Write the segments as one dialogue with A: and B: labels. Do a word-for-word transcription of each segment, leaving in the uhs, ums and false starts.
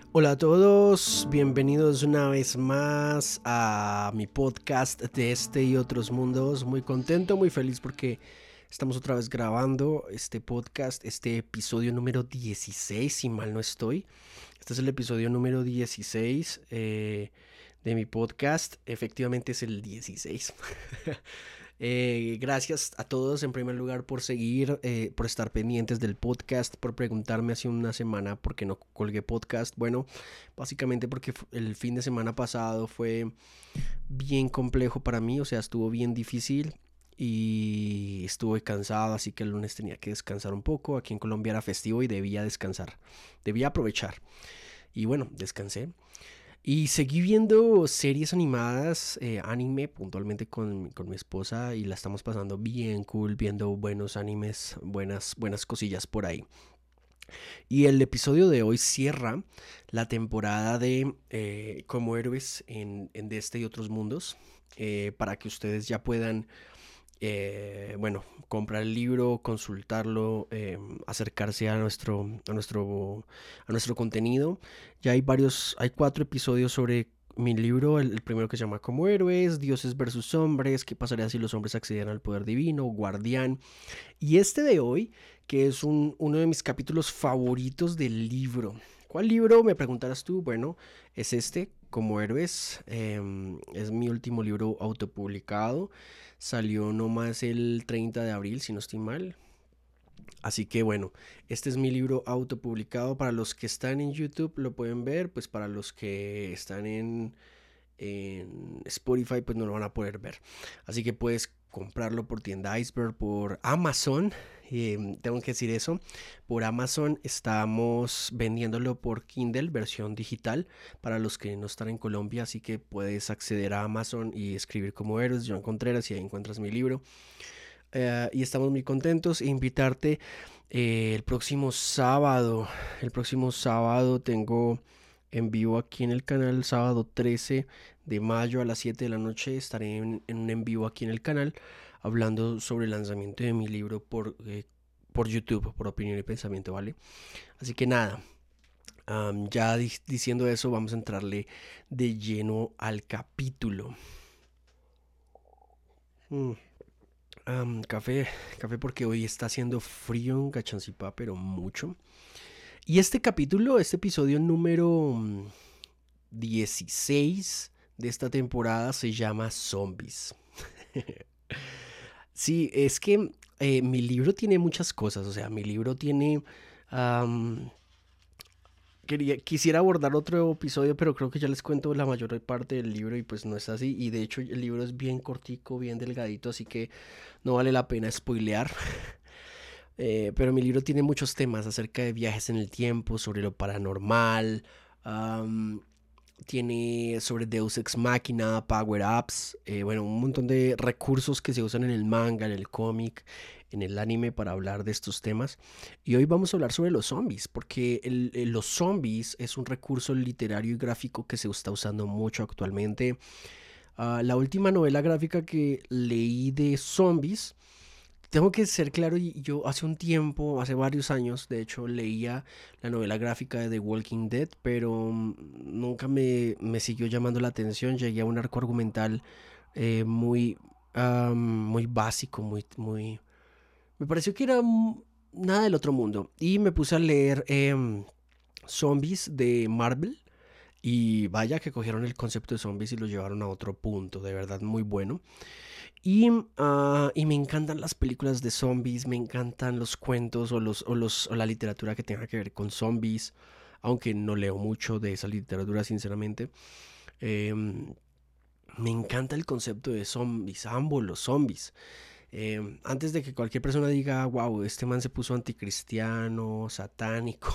A: Hola a todos, bienvenidos una vez más a mi podcast de este y otros mundos. Muy contento, muy feliz porque estamos otra vez grabando este podcast, este episodio número dieciséis, si mal no estoy. Este es el episodio número dieciséis eh, de mi podcast. Efectivamente es el dieciséis. Eh, gracias a todos en primer lugar por seguir, eh, por estar pendientes del podcast, por preguntarme hace una semana por qué no colgué podcast. Bueno, básicamente porque el fin de semana pasado fue bien complejo para mí, o sea, estuvo bien difícil y estuve cansado, así que el lunes tenía que descansar un poco. Aquí en Colombia era festivo y debía descansar, debía aprovechar. Y bueno, descansé. Y seguí viendo series animadas, eh, anime, puntualmente con, con mi esposa, y la estamos pasando bien cool, viendo buenos animes, buenas, buenas cosillas por ahí. Y el episodio de hoy cierra la temporada de eh, Como Héroes en, en de este y otros mundos, eh, para que ustedes ya puedan eh, bueno, comprar el libro, consultarlo, eh, acercarse a nuestro, a nuestro, a nuestro contenido. Ya hay varios, hay cuatro episodios sobre mi libro, el, el primero que se llama Como Héroes, Dioses versus Hombres, qué pasaría si los hombres accedieran al poder divino, Guardián. Y este de hoy, que es un, uno de mis capítulos favoritos del libro. ¿Cuál libro? Me preguntarás tú. Bueno, es este, Como Héroes. Eh, es mi último libro autopublicado. Salió nomás el treinta de abril, si no estoy mal. Así que bueno, este es mi libro autopublicado. Para los que están en YouTube lo pueden ver, pues para los que están en, en Spotify pues no lo van a poder ver. Así que puedes comprarlo por Tienda Iceberg, por Amazon. Eh, tengo que decir eso. Por Amazon estamos vendiéndolo por Kindle, versión digital, para los que no están en Colombia. Así que puedes acceder a Amazon y escribir Como Héroes, Joan Contreras, y ahí encuentras mi libro. Eh, y estamos muy contentos. E invitarte eh, el próximo sábado. El próximo sábado tengo en vivo aquí en el canal, sábado trece de mayo a las siete de la noche. Estaré en, en un en vivo aquí en el canal hablando sobre el lanzamiento de mi libro por, eh, por YouTube, por Opinión y Pensamiento, ¿vale? Así que nada, um, ya di- diciendo eso, vamos a entrarle de lleno al capítulo. Mm. Um, café, café porque hoy está haciendo frío en Cachancipá, pero mucho. Y este capítulo, este episodio número dieciséis de esta temporada se llama Zombies. Sí, es que eh, mi libro tiene muchas cosas, o sea, mi libro tiene... Um, quería, quisiera abordar otro episodio, pero creo que ya les cuento la mayor parte del libro y pues no es así. Y de hecho el libro es bien cortico, bien delgadito, así que no vale la pena spoilear. Eh, pero mi libro tiene muchos temas acerca de viajes en el tiempo, sobre lo paranormal, um, tiene sobre Deus Ex Machina, Power Ups, eh, bueno, un montón de recursos que se usan en el manga, en el cómic, en el anime para hablar de estos temas. Y hoy vamos a hablar sobre los zombies, porque el, el, los zombies es un recurso literario y gráfico que se está usando mucho actualmente. Uh, la última novela gráfica que leí de zombies, tengo que ser claro, y yo hace un tiempo, hace varios años, de hecho, leía la novela gráfica de The Walking Dead, pero mm, nunca me, me siguió llamando la atención. Llegué a un arco argumental eh, muy, um, muy básico, muy, muy... Me pareció que era mm, nada del otro mundo. Y me puse a leer eh, Zombies de Marvel. Y vaya que cogieron el concepto de zombies y lo llevaron a otro punto, de verdad muy bueno. Y, uh, y me encantan las películas de zombies, me encantan los cuentos o, los, o, los, o la literatura que tenga que ver con zombies, aunque no leo mucho de esa literatura, sinceramente. Eh, Me encanta el concepto de zombies, ambos los zombies. Eh, antes de que cualquier persona diga, wow, este man se puso anticristiano, satánico.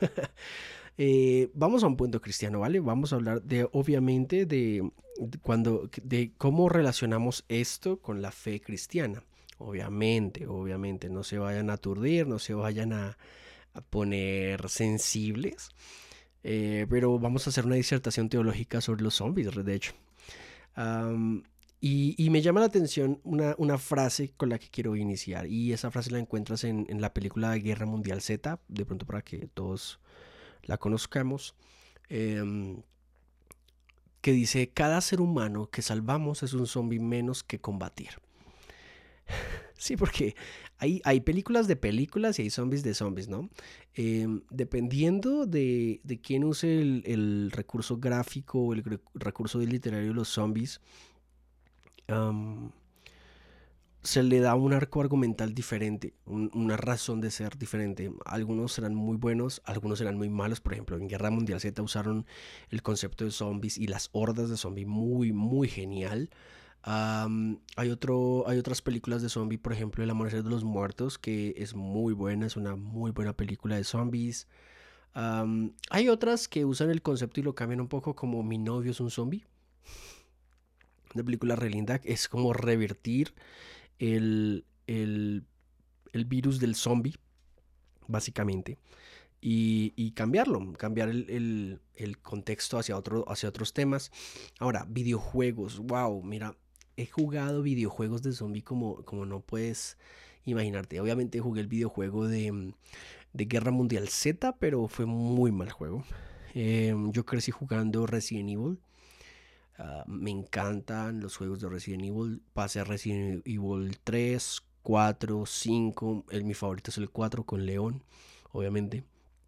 A: Eh, vamos a un punto cristiano, ¿vale? Vamos a hablar de, obviamente, de, de cuando, de cómo relacionamos esto con la fe cristiana. Obviamente, obviamente, no se vayan a aturdir, no se vayan a, a poner sensibles. Eh, pero vamos a hacer una disertación teológica sobre los zombies, de hecho. Um, y, y, me llama la atención una, una, frase con la que quiero iniciar. Y esa frase la encuentras en, en la película Guerra Mundial Z, de pronto para que todos la conozcamos. eh, que dice, cada ser humano que salvamos es un zombie menos que combatir. Sí, porque hay, hay películas de películas y hay zombies de zombies, ¿no? Eh, dependiendo de, de quién use el, el recurso gráfico o el recurso literario de los zombies, um, se le da un arco argumental diferente, un, una razón de ser diferente. Algunos serán muy buenos, algunos serán muy malos. Por ejemplo, en Guerra Mundial Z usaron el concepto de zombies y las hordas de zombies muy, muy genial. Um, hay, otro, hay otras películas de zombies, por ejemplo El Amanecer de los Muertos, que es muy buena, es una muy buena película de zombies. Um, hay otras que usan el concepto y lo cambian un poco, como Mi novio es un zombie. Una película re linda, es como revertir el, el, el virus del zombie, básicamente. Y, y cambiarlo, cambiar el, el, el contexto hacia, otro, hacia otros temas. Ahora, videojuegos, wow, mira, he jugado videojuegos de zombie como, como no puedes imaginarte. Obviamente jugué el videojuego de, de Guerra Mundial Z, pero fue muy mal juego. Eh, yo crecí jugando Resident Evil. Uh, me encantan los juegos de Resident Evil. Pasé a Resident Evil tres, cuatro, cinco. El, mi favorito es el cuatro con León, obviamente.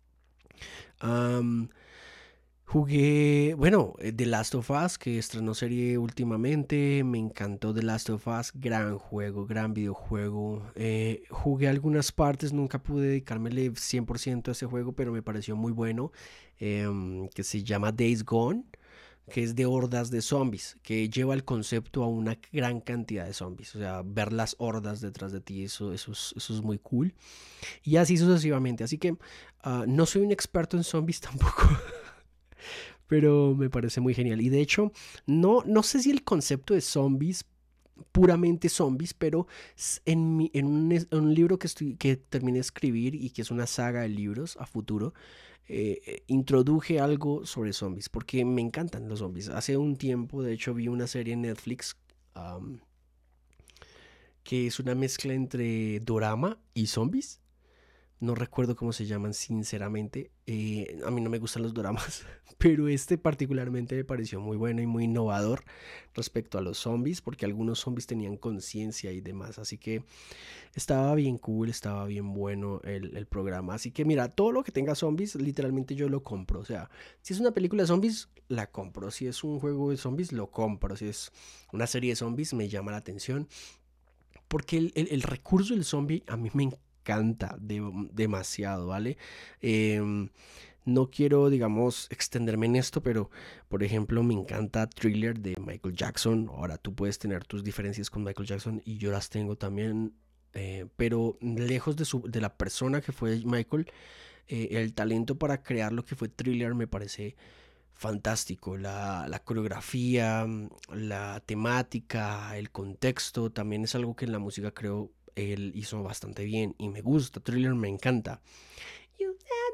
A: Um, Jugué, bueno, The Last of Us, que estrenó serie últimamente. Me encantó The Last of Us. Gran juego, gran videojuego. Eh, jugué algunas partes, nunca pude dedicármele cien por ciento a ese juego, pero me pareció muy bueno. Eh, que se llama Days Gone, que es de hordas de zombies, que lleva el concepto a una gran cantidad de zombies. O sea, ver las hordas detrás de ti, eso, eso, es, eso es muy cool. Y así sucesivamente. Así que uh, no soy un experto en zombies tampoco. Pero me parece muy genial. Y de hecho, no, no sé si el concepto de zombies, puramente zombies, pero en, mi, en, un, en un libro que, estoy, que terminé de escribir y que es una saga de libros a futuro, eh, introduje algo sobre zombies, porque me encantan los zombies. Hace un tiempo, de hecho, vi una serie en Netflix um, que es una mezcla entre dorama y zombies. No recuerdo cómo se llaman, sinceramente. Eh, a mí no me gustan los dramas, pero este particularmente me pareció muy bueno y muy innovador respecto a los zombies, porque algunos zombies tenían conciencia y demás. Así que estaba bien cool, estaba bien bueno el, el programa. Así que mira, todo lo que tenga zombies, literalmente yo lo compro. O sea, si es una película de zombies, la compro. Si es un juego de zombies, lo compro. Si es una serie de zombies, me llama la atención. Porque el, el, el recurso del zombie a mí me encanta. Canta de, demasiado, ¿vale? Eh, no quiero, digamos, extenderme en esto, pero, por ejemplo, me encanta Thriller de Michael Jackson. Ahora, tú puedes tener tus diferencias con Michael Jackson y yo las tengo también, eh, pero lejos de, su, de la persona que fue Michael, eh, el talento para crear lo que fue Thriller me parece fantástico. La, la coreografía, la temática, el contexto, también es algo que en la música creo él hizo bastante bien y me gusta. Thriller me encanta. You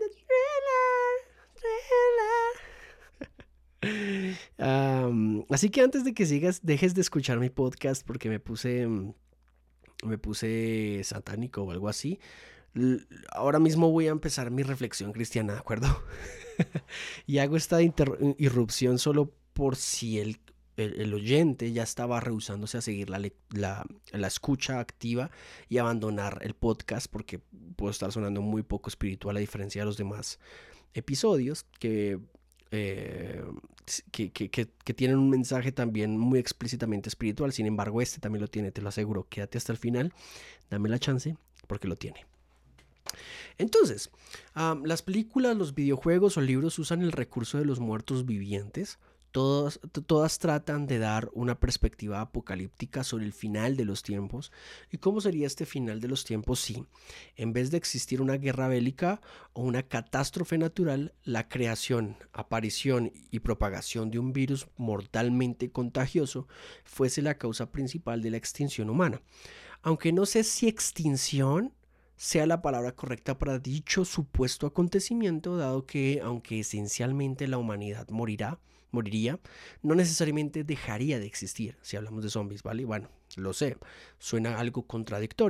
A: thriller, thriller. Um, así que antes de que sigas, dejes de escuchar mi podcast porque me puse me puse satánico o algo así. L- ahora mismo voy a empezar mi reflexión cristiana, ¿de acuerdo? Y hago esta inter- irrupción solo por si el, el, el oyente ya estaba rehusándose a seguir la, la, la escucha activa y abandonar el podcast, porque puedo estar sonando muy poco espiritual a diferencia de los demás episodios que, eh, que, que, que, que tienen un mensaje también muy explícitamente espiritual. Sin embargo, este también lo tiene, te lo aseguro. Quédate hasta el final, dame la chance porque lo tiene. Entonces, um, las películas, los videojuegos o libros usan el recurso de los muertos vivientes. Todas, todas tratan de dar una perspectiva apocalíptica sobre el final de los tiempos. ¿Y cómo sería este final de los tiempos si, en vez de existir una guerra bélica o una catástrofe natural, la creación, aparición y propagación de un virus mortalmente contagioso fuese la causa principal de la extinción humana? Aunque no sé si extinción sea la palabra correcta para dicho supuesto acontecimiento, dado que, aunque esencialmente la humanidad morirá, moriría, no necesariamente dejaría de existir, si hablamos de zombies, ¿vale? Bueno, lo sé, suena algo contradictorio.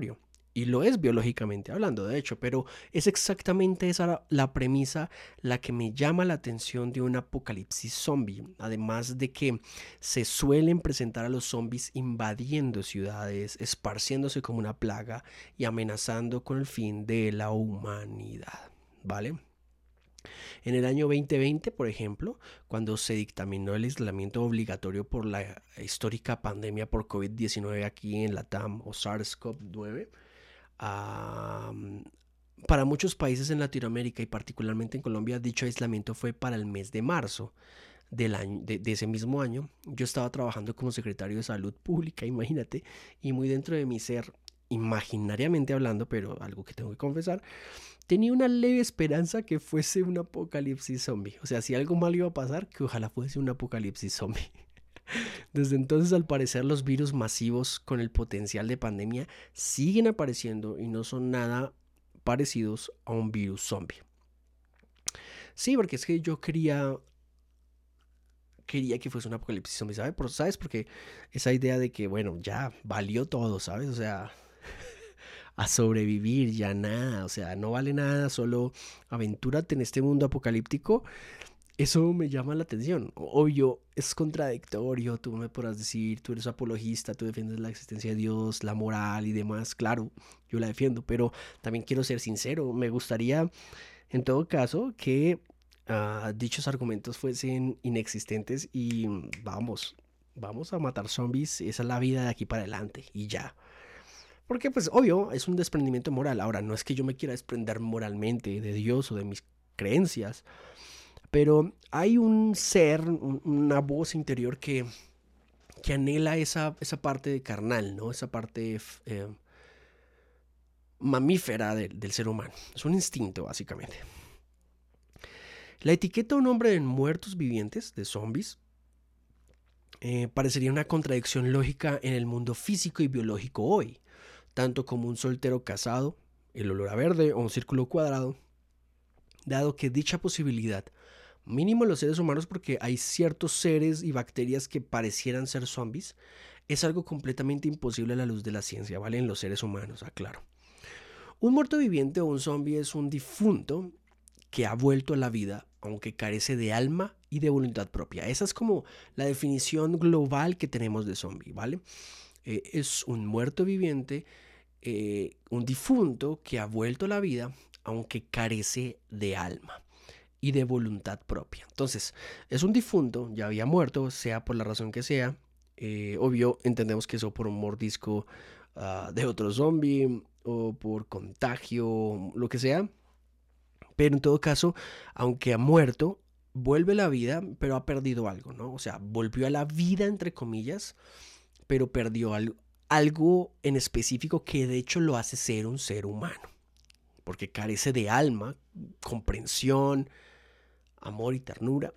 A: Y lo es biológicamente hablando, de hecho, pero es exactamente esa la, la premisa la que me llama la atención de un apocalipsis zombie. Además de que se suelen presentar a los zombies invadiendo ciudades, esparciéndose como una plaga y amenazando con el fin de la humanidad, ¿vale? En el año veinte veinte, por ejemplo, cuando se dictaminó el aislamiento obligatorio por la histórica pandemia por COVID diecinueve aquí en la T A M o SARS-CoV nueve, uh, para muchos países en Latinoamérica y particularmente en Colombia, dicho aislamiento fue para el mes de marzo del año, de, de ese mismo año. Yo estaba trabajando como secretario de salud pública, imagínate, y muy dentro de mi ser, imaginariamente hablando, pero algo que tengo que confesar, tenía una leve esperanza que fuese un apocalipsis zombie. O sea, si algo malo iba a pasar, que ojalá fuese un apocalipsis zombie. Desde entonces, al parecer, los virus masivos con el potencial de pandemia siguen apareciendo y no son nada parecidos a un virus zombie. Sí, porque es que yo quería quería que fuese un apocalipsis zombie, ¿sabes? Por, ¿sabes? Porque esa idea de que, bueno, ya valió todo, ¿sabes? O sea, a sobrevivir, ya nada, o sea, no vale nada, solo aventúrate en este mundo apocalíptico. Eso me llama la atención. Obvio, es contradictorio, tú me podrás decir, tú eres apologista, tú defiendes la existencia de Dios, la moral y demás. Claro, yo la defiendo, pero también quiero ser sincero. Me gustaría, en todo caso, que uh, dichos argumentos fuesen inexistentes y vamos, vamos a matar zombies. Esa es la vida de aquí para adelante y ya. Porque pues obvio, es un desprendimiento moral. Ahora, no es que yo me quiera desprender moralmente de Dios o de mis creencias, pero hay un ser, un, una voz interior que, que anhela esa, esa parte carnal, ¿no? Esa parte eh, mamífera de, del ser humano. Es un instinto, básicamente. La etiqueta a un hombre de muertos vivientes, de zombies, eh, parecería una contradicción lógica en el mundo físico y biológico hoy, tanto como un soltero casado, el olor a verde o un círculo cuadrado, dado que dicha posibilidad, mínimo en los seres humanos porque hay ciertos seres y bacterias que parecieran ser zombies, es algo completamente imposible a la luz de la ciencia, ¿vale? En los seres humanos, aclaro. Un muerto viviente o un zombie es un difunto que ha vuelto a la vida, aunque carece de alma y de voluntad propia. Esa es como la definición global que tenemos de zombie, ¿vale? Eh, es un muerto viviente, eh, un difunto que ha vuelto a la vida, aunque carece de alma y de voluntad propia. Entonces, es un difunto, ya había muerto, sea por la razón que sea. Eh, obvio, entendemos que eso por un mordisco uh, de otro zombie o por contagio, lo que sea. Pero en todo caso, aunque ha muerto, vuelve a la vida, pero ha perdido algo, ¿no? O sea, volvió a la vida, entre comillas, pero perdió algo, algo en específico que de hecho lo hace ser un ser humano. Porque carece de alma, comprensión, amor y ternura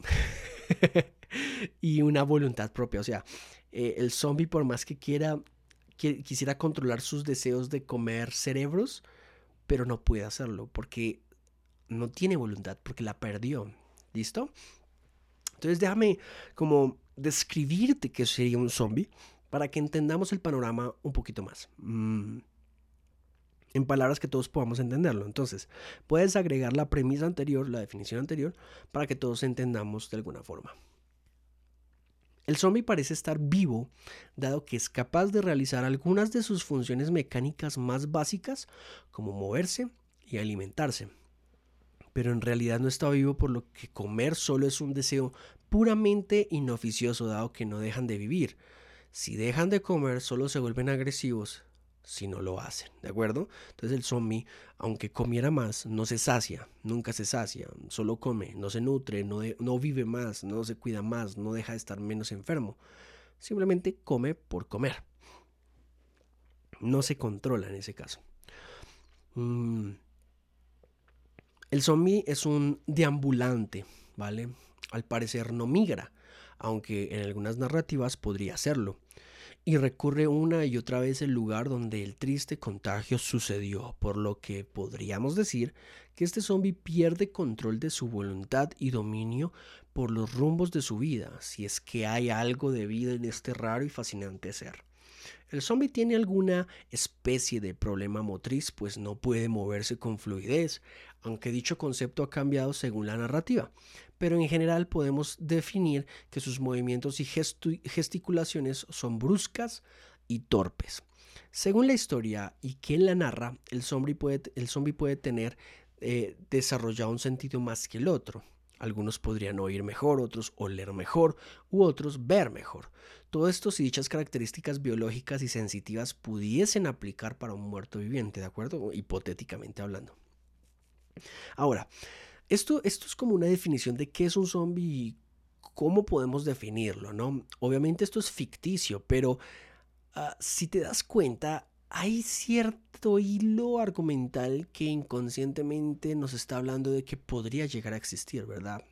A: y una voluntad propia. O sea, eh, el zombie por más que quiera que, quisiera controlar sus deseos de comer cerebros, pero no puede hacerlo porque no tiene voluntad, porque la perdió. ¿Listo? Entonces déjame como describirte qué sería un zombie para que entendamos el panorama un poquito más. Mm. En palabras que todos podamos entenderlo. Entonces, puedes agregar la premisa anterior, la definición anterior, para que todos entendamos de alguna forma. El zombie parece estar vivo, dado que es capaz de realizar algunas de sus funciones mecánicas más básicas, como moverse y alimentarse. Pero en realidad no está vivo, por lo que comer solo es un deseo puramente inoficioso, dado que no dejan de vivir. Si dejan de comer, solo se vuelven agresivos si no lo hacen, ¿de acuerdo? Entonces el zombie, aunque comiera más, no se sacia, nunca se sacia, solo come, no se nutre, no, de, no vive más, no se cuida más, no deja de estar menos enfermo. Simplemente come por comer. No se controla en ese caso. Mm. El zombie es un deambulante, ¿vale? Al parecer no migra, aunque en algunas narrativas podría hacerlo. y recurre una y otra vez al lugar donde el triste contagio sucedió, por lo que podríamos decir que este zombie pierde control de su voluntad y dominio por los rumbos de su vida, si es que hay algo de vida en este raro y fascinante ser. El zombie tiene alguna especie de problema motriz, pues no puede moverse con fluidez, aunque dicho concepto ha cambiado según la narrativa. Pero en general podemos definir que sus movimientos y gestu- gesticulaciones son bruscas y torpes. Según la historia y quien la narra, el zombie puede, el zombie puede tener eh, desarrollado un sentido más que el otro. Algunos podrían oír mejor, otros oler mejor u otros ver mejor. Todo esto si dichas características biológicas y sensitivas pudiesen aplicar para un muerto viviente, ¿de acuerdo? Hipotéticamente hablando. Ahora, esto, esto es como una definición de qué es un zombie y cómo podemos definirlo, ¿no? Obviamente esto es ficticio, pero uh, si te das cuenta, hay cierto hilo argumental que inconscientemente nos está hablando de que podría llegar a existir, ¿verdad?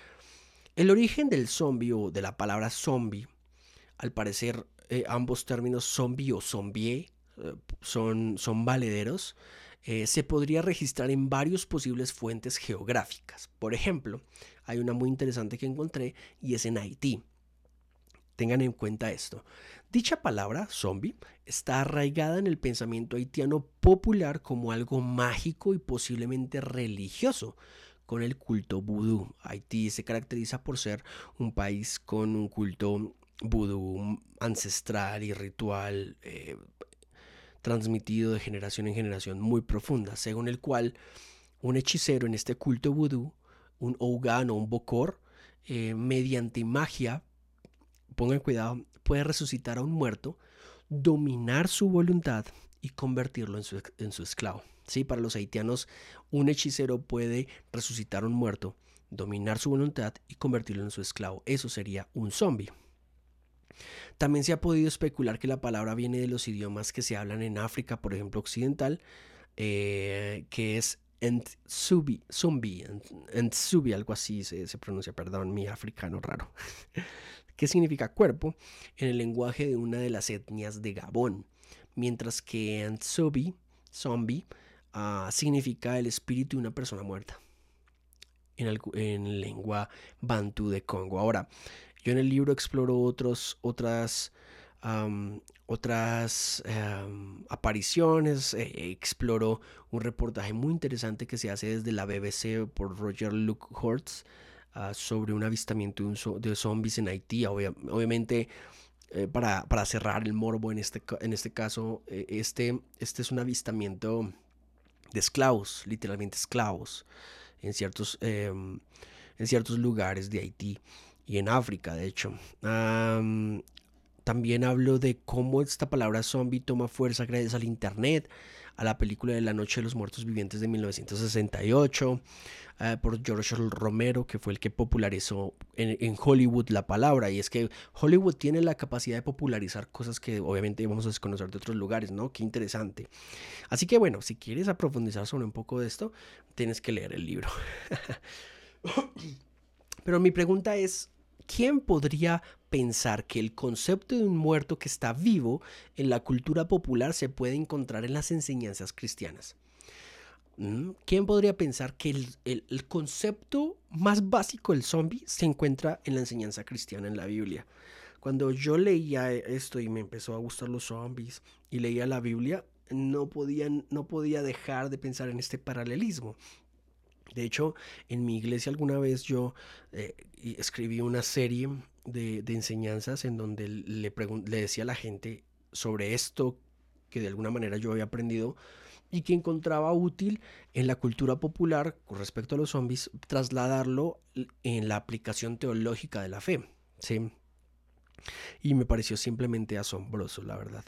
A: El origen del zombie o de la palabra zombie, al parecer eh, ambos términos zombie o zombie eh, son, son valederos, eh, se podría registrar en varias posibles fuentes geográficas. Por ejemplo, hay una muy interesante que encontré y es en Haití. Tengan en cuenta esto. Dicha palabra, zombie, está arraigada en el pensamiento haitiano popular como algo mágico y posiblemente religioso, con el culto vudú. Haití se caracteriza por ser un país con un culto vudú ancestral y ritual eh, transmitido de generación en generación muy profunda, según el cual un hechicero en este culto vudú, un Ogan o un Bokor, eh, mediante magia, pongan cuidado, puede resucitar a un muerto, dominar su voluntad y convertirlo en su, en su esclavo. ¿Sí? Para los haitianos, un hechicero puede resucitar a un muerto, dominar su voluntad y convertirlo en su esclavo. Eso sería un zombie. También se ha podido especular que la palabra viene de los idiomas que se hablan en África, por ejemplo, occidental, eh, que es Ntsubi, zombie, Ntsubi, algo así se, se pronuncia, perdón, mi africano raro. ¿Qué significa cuerpo? En el lenguaje de una de las etnias de Gabón, mientras que Ntsubi, zombie, uh, significa el espíritu de una persona muerta en, el, en lengua bantú de Congo. Ahora, yo en el libro exploro otros, otras, um, otras um, apariciones, eh, exploro un reportaje muy interesante que se hace desde la B B C por Roger Luke Hortz uh, sobre un avistamiento de, un zo- de zombies en Haití. Obvia- obviamente, eh, para, para cerrar el morbo en este, en este caso, eh, este, este es un avistamiento de esclavos, literalmente esclavos, en ciertos, eh, en ciertos lugares de Haití y en África, de hecho. Um, también hablo de cómo esta palabra zombie toma fuerza gracias al internet, a la película de La Noche de los Muertos Vivientes de mil novecientos sesenta y ocho, uh, por George Romero, que fue el que popularizó en, en Hollywood la palabra. Y es que Hollywood tiene la capacidad de popularizar cosas que obviamente vamos a desconocer de otros lugares, ¿no? Qué interesante. Así que bueno, si quieres profundizar sobre un poco de esto, tienes que leer el libro. Pero mi pregunta es, ¿quién podría pensar que el concepto de un muerto que está vivo en la cultura popular se puede encontrar en las enseñanzas cristianas? ¿Quién podría pensar que el, el, el concepto más básico del zombie se encuentra en la enseñanza cristiana en la Biblia? Cuando yo leía esto y me empezó a gustar los zombies y leía la Biblia, no podía, no podía dejar de pensar en este paralelismo. De hecho, en mi iglesia alguna vez yo eh, escribí una serie de, de enseñanzas en donde le, le decía a la gente sobre esto que de alguna manera yo había aprendido y que encontraba útil en la cultura popular con respecto a los zombies, trasladarlo en la aplicación teológica de la fe, ¿sí? Y me pareció simplemente asombroso, la verdad.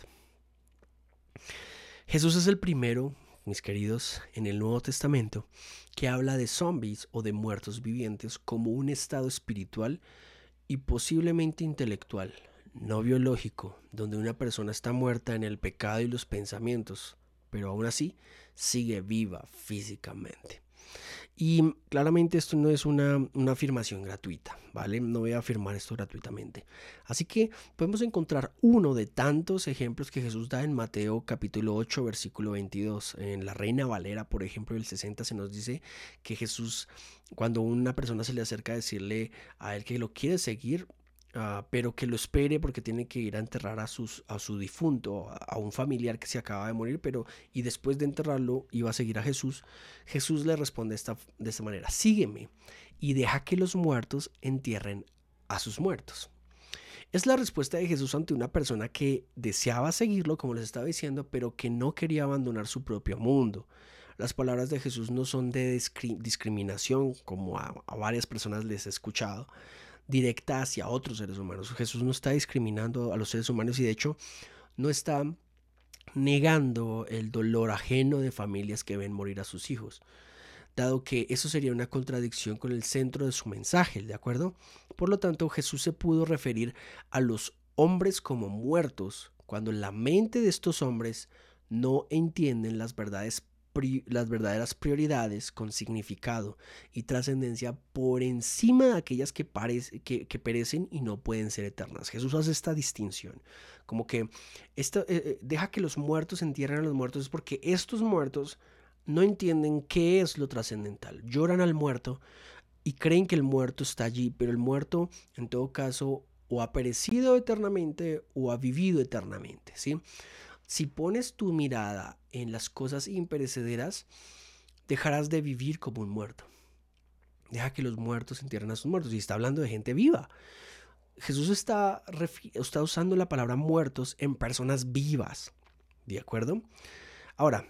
A: Jesús es el primero, mis queridos, en el Nuevo Testamento, que habla de zombies o de muertos vivientes como un estado espiritual y posiblemente intelectual, no biológico, donde una persona está muerta en el pecado y los pensamientos, pero aún así sigue viva físicamente. Y claramente esto no es una, una afirmación gratuita, ¿vale? No voy a afirmar esto gratuitamente. Así que podemos encontrar uno de tantos ejemplos que Jesús da en Mateo capítulo ocho, versículo veintidós. En la Reina Valera, por ejemplo, el sesenta, se nos dice que Jesús, cuando una persona se le acerca a decirle a él que lo quiere seguir, Uh, pero que lo espere porque tiene que ir a enterrar a, sus, a su difunto, a, a un familiar que se acaba de morir, pero y después de enterrarlo iba a seguir a Jesús. Jesús le responde esta, de esta manera: sígueme y deja que los muertos entierren a sus muertos. Es la respuesta de Jesús ante una persona que deseaba seguirlo, como les estaba diciendo, pero que no quería abandonar su propio mundo. Las palabras de Jesús no son de discriminación, como a, a varias personas les he escuchado, directa hacia otros seres humanos. Jesús no está discriminando a los seres humanos y de hecho no está negando el dolor ajeno de familias que ven morir a sus hijos, dado que eso sería una contradicción con el centro de su mensaje, ¿de acuerdo? Por lo tanto, Jesús se pudo referir a los hombres como muertos cuando la mente de estos hombres no entienden las verdades las verdaderas prioridades con significado y trascendencia por encima de aquellas que, parece, que, que perecen y no pueden ser eternas. Jesús hace esta distinción, como que esto, eh, deja que los muertos entierren a los muertos, es porque estos muertos no entienden qué es lo trascendental. Lloran al muerto y creen que el muerto está allí, pero el muerto en todo caso o ha perecido eternamente o ha vivido eternamente, ¿sí? Si pones tu mirada en las cosas imperecederas, dejarás de vivir como un muerto. Deja que los muertos entierren a sus muertos. Y está hablando de gente viva. Jesús está, está usando la palabra muertos en personas vivas. ¿De acuerdo? Ahora,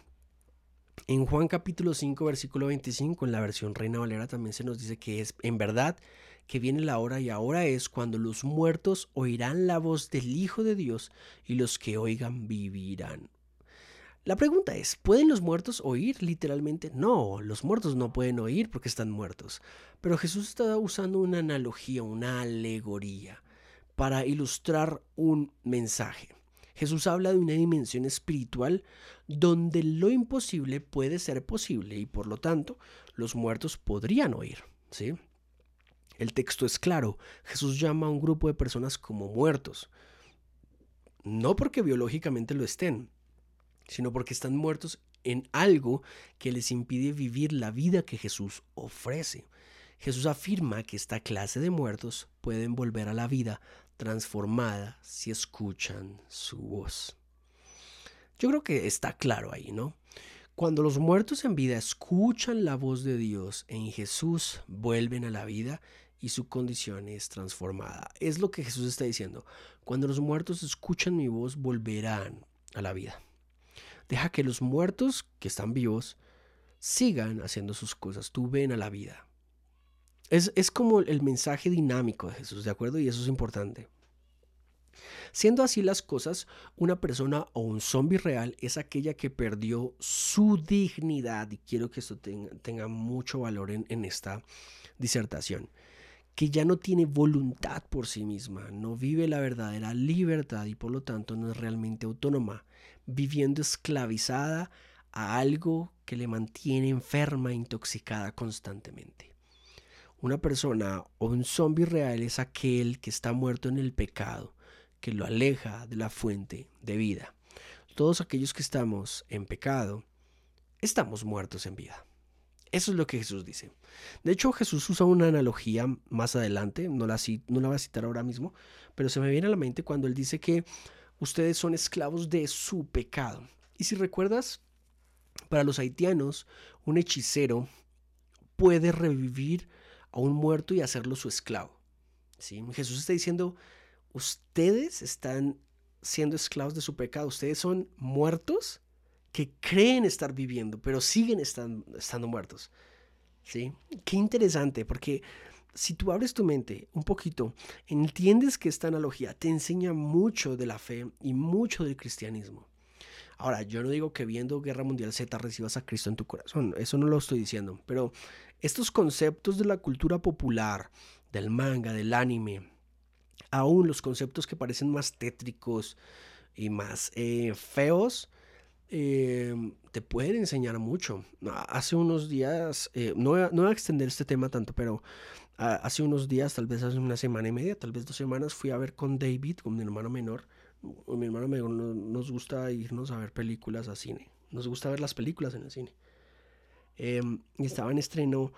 A: en Juan capítulo cinco, versículo veinticinco, en la versión Reina Valera también se nos dice que es en verdad que viene la hora y ahora es cuando los muertos oirán la voz del Hijo de Dios y los que oigan vivirán. La pregunta es, ¿pueden los muertos oír literalmente? No, los muertos no pueden oír porque están muertos. Pero Jesús está usando una analogía, una alegoría para ilustrar un mensaje. Jesús habla de una dimensión espiritual donde lo imposible puede ser posible y por lo tanto los muertos podrían oír, ¿sí? El texto es claro. Jesús llama a un grupo de personas como muertos. No porque biológicamente lo estén, sino porque están muertos en algo que les impide vivir la vida que Jesús ofrece. Jesús afirma que esta clase de muertos pueden volver a la vida transformada si escuchan su voz. Yo creo que está claro ahí, ¿no? Cuando los muertos en vida escuchan la voz de Dios en Jesús, vuelven a la vida y su condición es transformada. Es lo que Jesús está diciendo. Cuando los muertos escuchan mi voz, volverán a la vida. Deja que los muertos que están vivos sigan haciendo sus cosas. Tú ven a la vida. Es, es como el mensaje dinámico de Jesús, ¿de acuerdo? Y eso es importante. Siendo así las cosas, una persona o un zombie real es aquella que perdió su dignidad, y quiero que esto tenga, tenga mucho valor en, en esta disertación, que ya no tiene voluntad por sí misma, no vive la verdadera libertad y por lo tanto no es realmente autónoma, viviendo esclavizada a algo que le mantiene enferma e intoxicada constantemente. Una persona o un zombie real es aquel que está muerto en el pecado, que lo aleja de la fuente de vida. Todos aquellos que estamos en pecado, estamos muertos en vida. Eso es lo que Jesús dice. De hecho, Jesús usa una analogía más adelante, no la, no la voy a citar ahora mismo, pero se me viene a la mente cuando él dice que ustedes son esclavos de su pecado. Y si recuerdas, para los haitianos, un hechicero puede revivir a un muerto y hacerlo su esclavo. ¿Sí? Jesús está diciendo, ustedes están siendo esclavos de su pecado, ustedes son muertos que creen estar viviendo, pero siguen estando, estando muertos. ¿Sí? Qué interesante, porque si tú abres tu mente un poquito, entiendes que esta analogía te enseña mucho de la fe y mucho del cristianismo. Ahora, yo no digo que viendo Guerra Mundial Z recibas a Cristo en tu corazón, eso no lo estoy diciendo, pero estos conceptos de la cultura popular, del manga, del anime, aún los conceptos que parecen más tétricos y más eh, feos, eh, te pueden enseñar mucho. Hace unos días, eh, no, voy a, no voy a extender este tema tanto, pero uh, hace unos días, tal vez hace una semana y media, tal vez dos semanas, fui a ver con David, con mi hermano menor. Con mi hermano menor no, nos gusta irnos a ver películas a cine. Nos gusta ver las películas en el cine. Eh, y estaba en estreno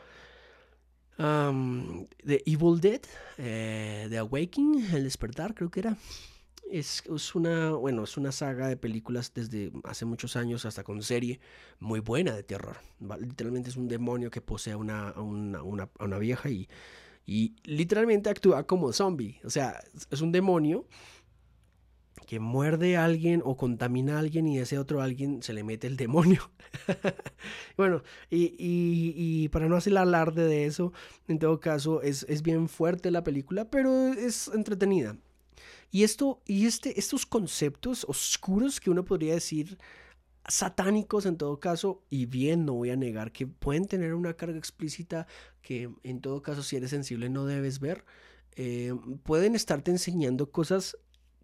A: um, The Evil Dead, eh, The Awakening, El Despertar, creo que era. Es, es una, bueno, es una saga de películas desde hace muchos años hasta con serie muy buena de terror. ¿Vale? Literalmente es un demonio que posee a una, a una, a una, a una vieja y, y literalmente actúa como zombie. O sea, es un demonio que muerde a alguien o contamina a alguien y ese otro alguien se le mete el demonio. Bueno, y, y, y para no hacer alarde de eso, en todo caso, es, es bien fuerte la película, pero es entretenida. Y, esto, y este, estos conceptos oscuros que uno podría decir satánicos en todo caso, y bien, no voy a negar que pueden tener una carga explícita que en todo caso si eres sensible no debes ver, eh, pueden estarte enseñando cosas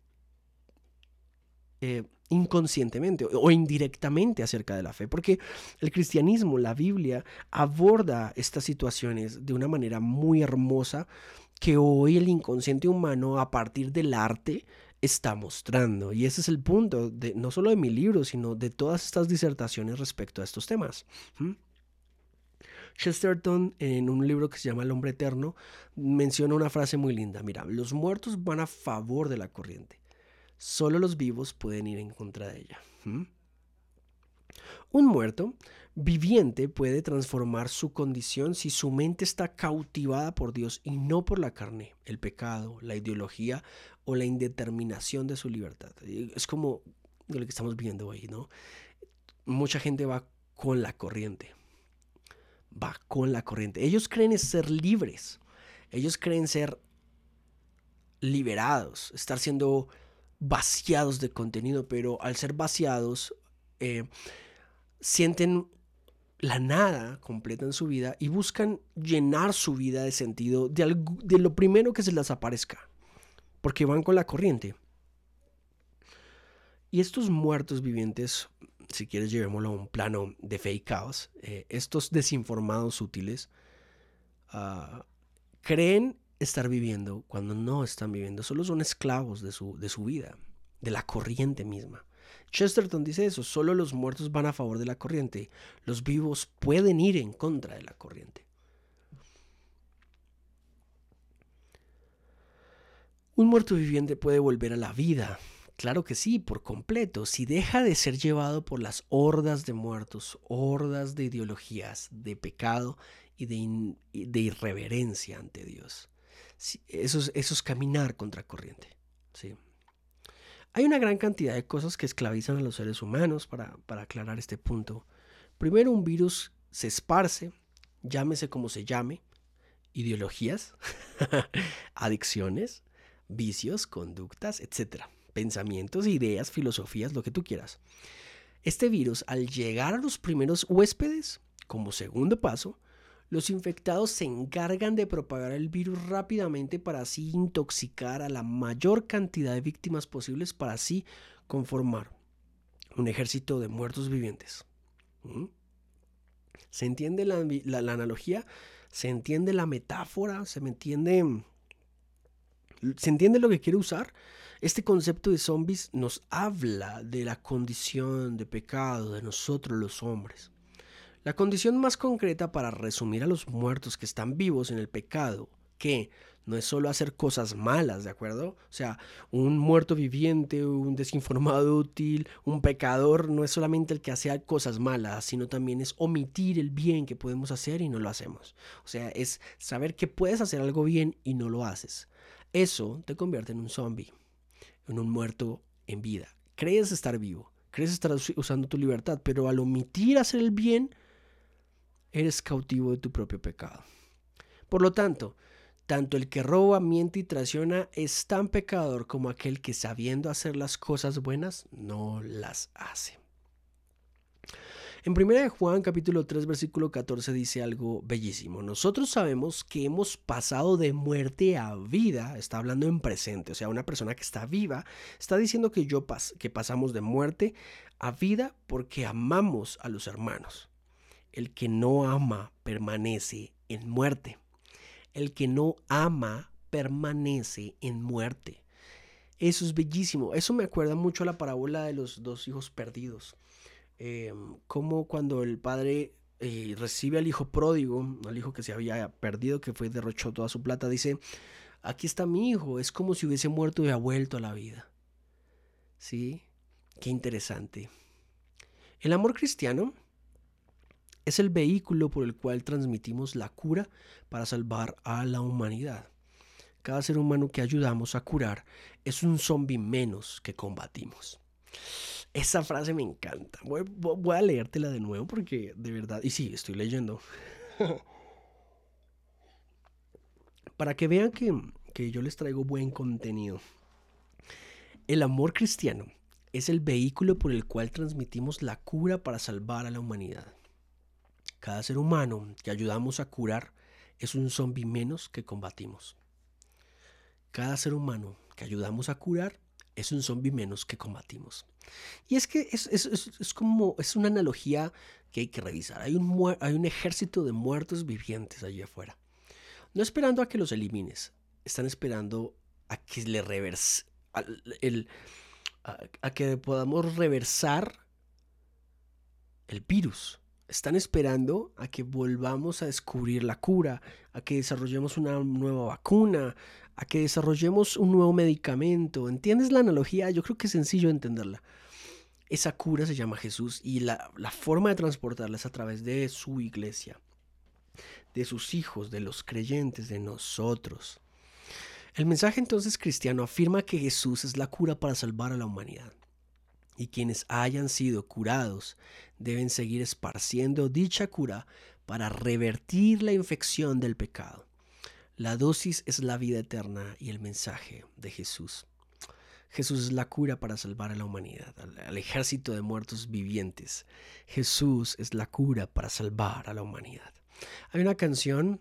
A: eh, inconscientemente o indirectamente acerca de la fe, porque el cristianismo, la Biblia, aborda estas situaciones de una manera muy hermosa que hoy el inconsciente humano a partir del arte está mostrando. Y ese es el punto, de, no solo de mi libro, sino de todas estas disertaciones respecto a estos temas. ¿Mm? Chesterton, en un libro que se llama El hombre eterno, menciona una frase muy linda. Mira, los muertos van a favor de la corriente. Solo los vivos pueden ir en contra de ella. ¿Mm? Un muerto viviente puede transformar su condición si su mente está cautivada por Dios y no por la carne, el pecado, la ideología o la indeterminación de su libertad. Es como lo que estamos viendo hoy, ¿no? Mucha gente va con la corriente. Va con la corriente. Ellos creen ser libres. Ellos creen ser liberados, estar siendo vaciados de contenido, pero al ser vaciados, eh, sienten la nada completa en su vida y buscan llenar su vida de sentido de, algo, de lo primero que se les aparezca, porque van con la corriente. Y estos muertos vivientes, si quieres llevémoslo a un plano de fake caos, eh, estos desinformados útiles uh, creen estar viviendo cuando no están viviendo, solo son esclavos de su, de su vida, de la corriente misma. Chesterton dice eso, solo los muertos van a favor de la corriente, los vivos pueden ir en contra de la corriente. Un muerto viviente puede volver a la vida, claro que sí, por completo, si deja de ser llevado por las hordas de muertos, hordas de ideologías, de pecado y de, in, de irreverencia ante Dios. Sí, eso, es, eso es caminar contra corriente, sí. Hay una gran cantidad de cosas que esclavizan a los seres humanos para, para aclarar este punto. Primero, un virus se esparce, llámese como se llame, ideologías, adicciones, vicios, conductas, etcétera. Pensamientos, ideas, filosofías, lo que tú quieras. Este virus, al llegar a los primeros huéspedes, como segundo paso, los infectados se encargan de propagar el virus rápidamente para así intoxicar a la mayor cantidad de víctimas posibles para así conformar un ejército de muertos vivientes. ¿Mm? ¿Se entiende la, la, la analogía? ¿Se entiende la metáfora? ¿Se me entiende? ¿Se entiende lo que quiere usar? Este concepto de zombies nos habla de la condición de pecado de nosotros los hombres. La condición más concreta para resumir a los muertos que están vivos en el pecado, que no es solo hacer cosas malas, ¿de acuerdo? O sea, un muerto viviente, un desinformado útil, un pecador, no es solamente el que hace cosas malas, sino también es omitir el bien que podemos hacer y no lo hacemos. O sea, es saber que puedes hacer algo bien y no lo haces. Eso te convierte en un zombie, en un muerto en vida. Crees estar vivo, crees estar usando tu libertad, pero al omitir hacer el bien, eres cautivo de tu propio pecado. Por lo tanto, tanto el que roba, miente y traiciona es tan pecador como aquel que, sabiendo hacer las cosas buenas, no las hace. En primera de Juan capítulo tres versículo catorce dice algo bellísimo. Nosotros sabemos que hemos pasado de muerte a vida. Está hablando en presente, o sea, una persona que está viva está diciendo que yo pas que pasamos de muerte a vida porque amamos a los hermanos. El que no ama permanece en muerte. El que no ama permanece en muerte. Eso es bellísimo. Eso me acuerda mucho a la parábola de los dos hijos perdidos. Eh, como cuando el padre eh, recibe al hijo pródigo, al hijo que se había perdido, que fue derrochó toda su plata, dice, aquí está mi hijo, es como si hubiese muerto y ha vuelto a la vida. ¿Sí? Qué interesante. El amor cristiano es el vehículo por el cual transmitimos la cura para salvar a la humanidad. Cada ser humano que ayudamos a curar es un zombi menos que combatimos. Esa frase me encanta. Voy, voy a leértela de nuevo porque de verdad... Y sí, estoy leyendo. Para que vean que, que yo les traigo buen contenido. El amor cristiano es el vehículo por el cual transmitimos la cura para salvar a la humanidad. Cada ser humano que ayudamos a curar es un zombi menos que combatimos. Cada ser humano que ayudamos a curar es un zombi menos que combatimos. Y es que es, es, es, es como, es una analogía que hay que revisar. Hay un, hay un ejército de muertos vivientes allí afuera. No esperando a que los elimines, están esperando a que le reverse, a, el, a, a que podamos reversar el virus. Están esperando a que volvamos a descubrir la cura, a que desarrollemos una nueva vacuna, a que desarrollemos un nuevo medicamento. ¿Entiendes la analogía? Yo creo que es sencillo entenderla. Esa cura se llama Jesús y la, la forma de transportarla es a través de su iglesia, de sus hijos, de los creyentes, de nosotros. El mensaje entonces cristiano afirma que Jesús es la cura para salvar a la humanidad. Y quienes hayan sido curados deben seguir esparciendo dicha cura para revertir la infección del pecado. La dosis es la vida eterna y el mensaje de Jesús. Jesús es la cura para salvar a la humanidad, al, al ejército de muertos vivientes. Jesús es la cura para salvar a la humanidad. Hay una canción,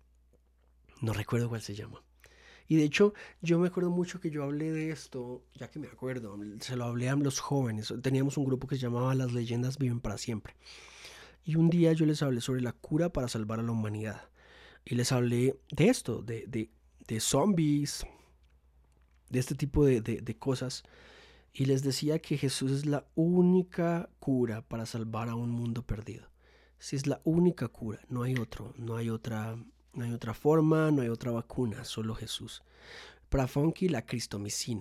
A: no recuerdo cuál se llama. Y de hecho, yo me acuerdo mucho que yo hablé de esto, ya que me acuerdo, se lo hablé a los jóvenes. Teníamos un grupo que se llamaba Las leyendas viven para siempre. Y un día yo les hablé sobre la cura para salvar a la humanidad. Y les hablé de esto, de, de, de zombies, de este tipo de, de, de cosas. Y les decía que Jesús es la única cura para salvar a un mundo perdido. Sí, es la única cura, no hay otro, no hay otra... No hay otra forma, no hay otra vacuna, solo Jesús. Para Funky, la cristomicina.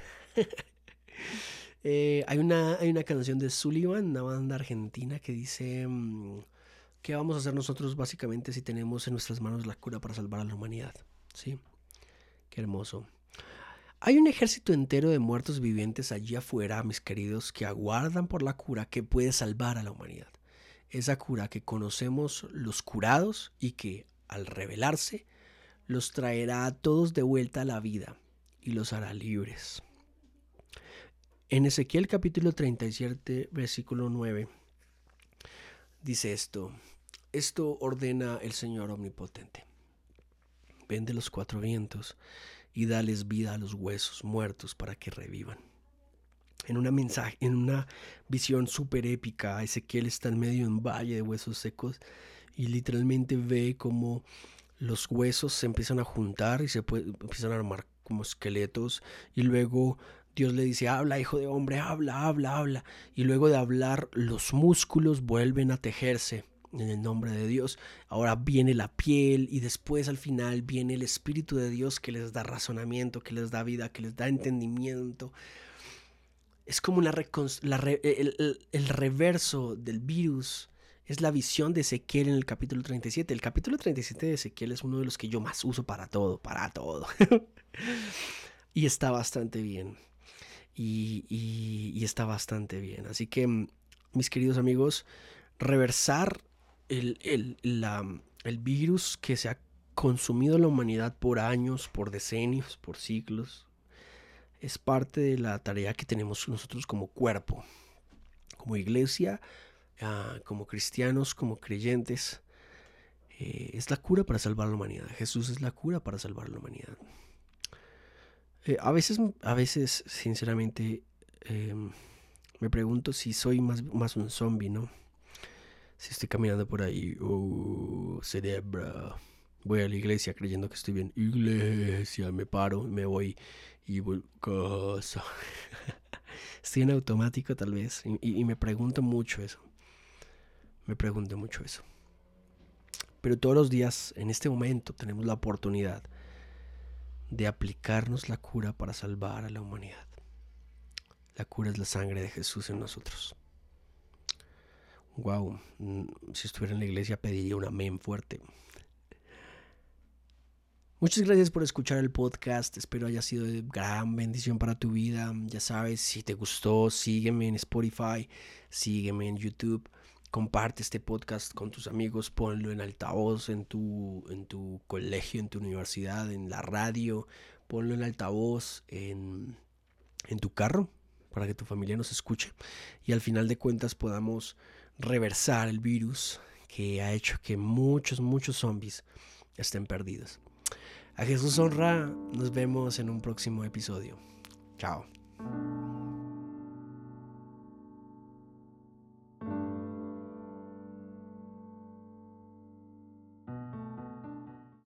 A: eh, hay, una, hay una canción de Sullivan, una banda argentina, que dice: ¿qué vamos a hacer nosotros básicamente si tenemos en nuestras manos la cura para salvar a la humanidad? ¿Sí? Qué hermoso. Hay un ejército entero de muertos vivientes allí afuera, mis queridos, que aguardan por la cura que puede salvar a la humanidad. Esa cura que conocemos los curados y que, al revelarse, los traerá a todos de vuelta a la vida y los hará libres. En Ezequiel capítulo treinta y siete, versículo nueve, dice esto: esto ordena el Señor omnipotente. Ven de los cuatro vientos y dales vida a los huesos muertos para que revivan. En una mensaje, en una visión súper épica, Ezequiel está en medio de un valle de huesos secos y literalmente ve como los huesos se empiezan a juntar y se puede, empiezan a armar como esqueletos, y luego Dios le dice: habla, hijo de hombre, habla, habla, habla. Y luego de hablar, los músculos vuelven a tejerse en el nombre de Dios. Ahora viene la piel y después al final viene el Espíritu de Dios que les da razonamiento, que les da vida, que les da entendimiento. Es como una reconst- la re- el, el, el reverso del virus. Es la visión de Ezequiel en el capítulo treinta y siete. El capítulo treinta y siete de Ezequiel es uno de los que yo más uso para todo, para todo. Y está bastante bien. Y, y, y está bastante bien. Así que, mis queridos amigos, reversar el, el, la, el virus que se ha consumido la humanidad por años, por decenios, por siglos, es parte de la tarea que tenemos nosotros como cuerpo, como iglesia, uh, como cristianos, como creyentes, eh, es la cura para salvar la humanidad. Jesús es la cura para salvar la humanidad. Eh, a veces, a veces, sinceramente, eh, me pregunto si soy más, más un zombie, ¿no? Si estoy caminando por ahí, oh, cerebro, voy a la iglesia creyendo que estoy bien. Iglesia, me paro, me voy y voy a casa. Estoy en automático tal vez y, y, y me pregunto mucho eso. Me pregunto mucho eso. Pero todos los días, en este momento, tenemos la oportunidad de aplicarnos la cura para salvar a la humanidad. La cura es la sangre de Jesús en nosotros. Wow, si estuviera en la iglesia pediría un amén fuerte. Muchas gracias por escuchar el podcast. Espero haya sido de gran bendición para tu vida. Ya sabes, si te gustó, sígueme en Spotify, sígueme en YouTube. Comparte este podcast con tus amigos, ponlo en altavoz en tu, en tu colegio, en tu universidad, en la radio. Ponlo en altavoz en, en tu carro para que tu familia nos escuche. Y al final de cuentas podamos reversar el virus que ha hecho que muchos, muchos zombies estén perdidos. A Jesús honra, nos vemos en un próximo episodio. Chao.